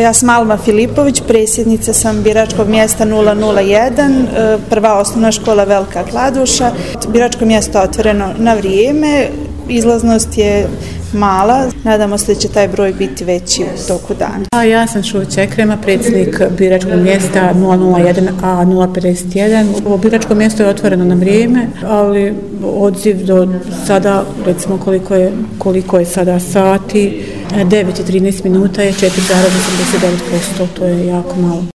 Ja sam Alma Filipović, predsjednica sam biračkog mjesta 001, prva osnovna škola Velika Kladuša. Biračko mjesto je otvoreno na vrijeme, izlaznost je mala, nadamo se da će taj broj biti veći u toku dana. Ja sam Šuvić Ekrema, predsjednik biračkog mjesta 001A 051. Ovo biračko mjesto je otvoreno na vrijeme, ali odziv do sada, recimo koliko je sada sati, 9:13 je 4,89%, to je jako malo.